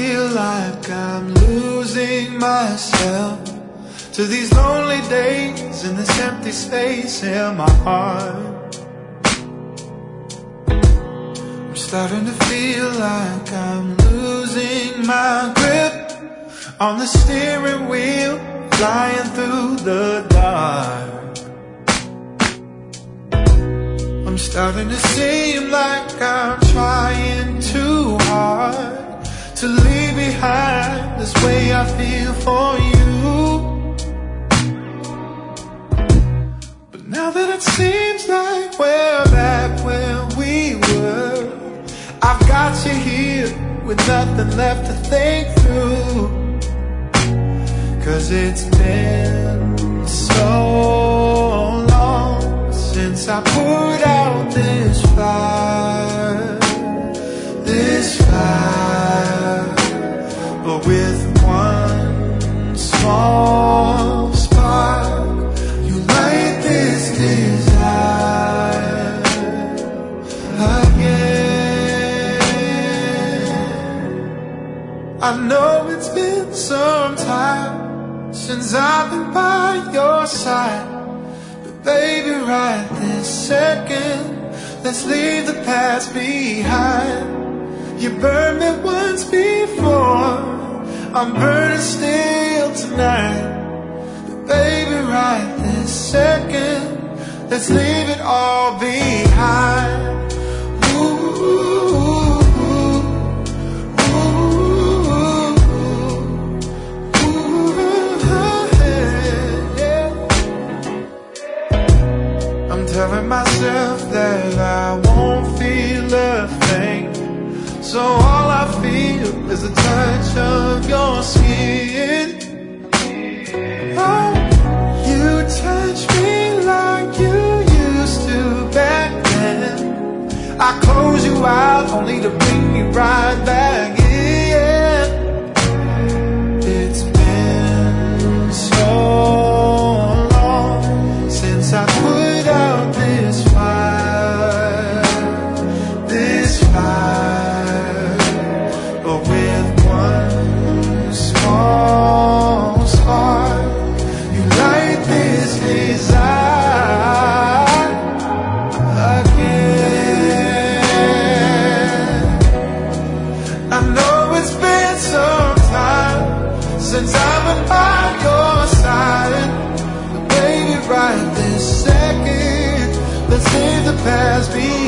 feel like I'm losing myself to these lonely days and this empty space in my heart. I'm starting to feel like I'm losing my grip on the steering wheel, flying through the dark. I'm starting to seem like I'm trying too hard to leave behind this way I feel for you. But now that it seems like we're back where we were, I've got you here with nothing left to think through. 'Cause it's been so long since I put out this fire, but with one small spark, you light this desire again. I know it's been some time since I've been by your side, but baby, right this second, let's leave the past behind. You burned me once before, I'm burning still tonight. But baby, right this second, let's leave it all behind. Telling myself that I won't feel a thing, so all I feel is the touch of your skin. Oh, you touch me like you used to back then. I close you out only to bring me right back in. It's been so long since I put out this fire, but with one small spark, you light this desire again. I know it's been some time since I've been by your side, but baby, right this second, let's leave the past behind.